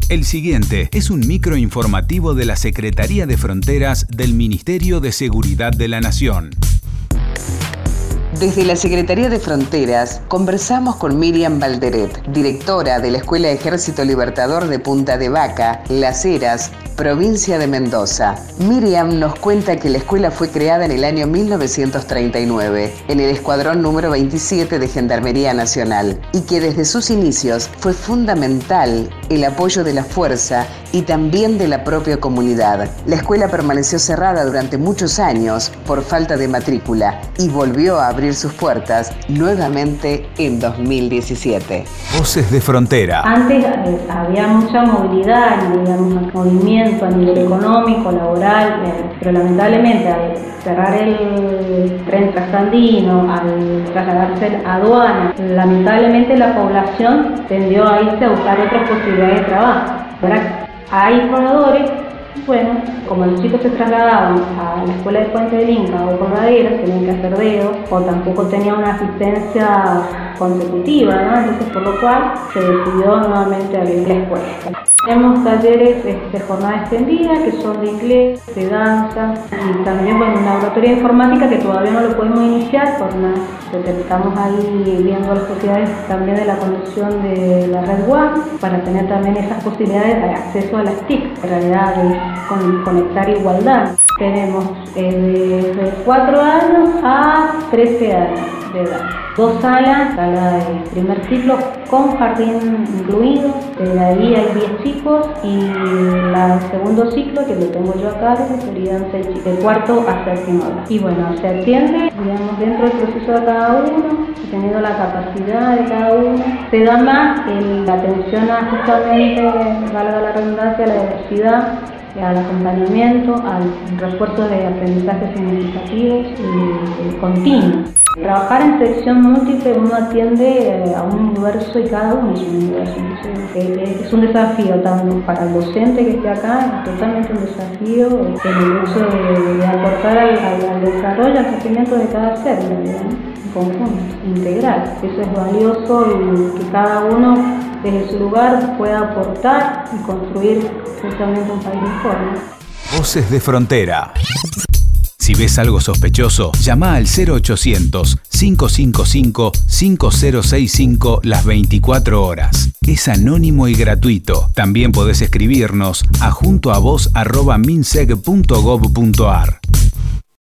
El siguiente es un microinformativo de la Secretaría de Fronteras del Ministerio de Seguridad de la Nación. Desde la Secretaría de Fronteras conversamos con Miriam Balderet, directora de la Escuela Ejército Libertador de Punta de Vaca, Las Heras, provincia de Mendoza. Miriam nos cuenta que la escuela fue creada en el año 1939, en el Escuadrón número 27 de Gendarmería Nacional, y que desde sus inicios fue fundamental el apoyo de la fuerza y también de la propia comunidad. La escuela permaneció cerrada durante muchos años por falta de matrícula y volvió a abrir sus puertas nuevamente en 2017. Voces de Frontera. Antes había mucha movilidad, digamos, movimiento a nivel económico, laboral, pero lamentablemente al cerrar el tren trasandino, al trasladarse a aduana, lamentablemente la población tendió a irse a buscar otras posibilidades de trabajo. Ahora hay formadores. Bueno, como los chicos se trasladaban a la escuela de Puente del Inca o Corraderas, tenían que hacer dedo o tampoco tenían una asistencia consecutiva, ¿no? Entonces, por lo cual se decidió nuevamente abrir la escuela. Tenemos talleres de jornada extendida que son de inglés, de danza y también un laboratorio de informática que todavía no lo podemos iniciar porque estamos ahí viendo las posibilidades también de la conexión de la red WAN para tener también esas posibilidades de acceso a las TIC, en realidad de conectar igualdad. Tenemos de 4 años a 13 años de edad. 2 salas, sala de primer ciclo con jardín incluido, de ahí hay 10 chicos y el segundo ciclo, que lo tengo yo acá, serían 6 chicos, de cuarto a séptimo grado. Y bueno, se atiende, digamos, dentro del proceso de cada uno, teniendo la capacidad de cada uno. Se da más la atención a justamente, valga la redundancia, a la diversidad, al acompañamiento, al refuerzo de aprendizajes significativos y continuos. Trabajar en selección múltiple, uno atiende a un universo y cada uno es un universo. Entonces, es un desafío tanto para el docente que esté acá, es totalmente un desafío el uso de aportar al desarrollo, al crecimiento de cada ser, digamos, en conjunto, integral. Eso es valioso y que cada uno desde su lugar pueda aportar y construir justamente un país mejor, ¿no? Voces de Frontera. Si ves algo sospechoso, llama al 0800-555-5065 las 24 horas. Es anónimo y gratuito. También podés escribirnos a juntoavos@minseg.gov.ar.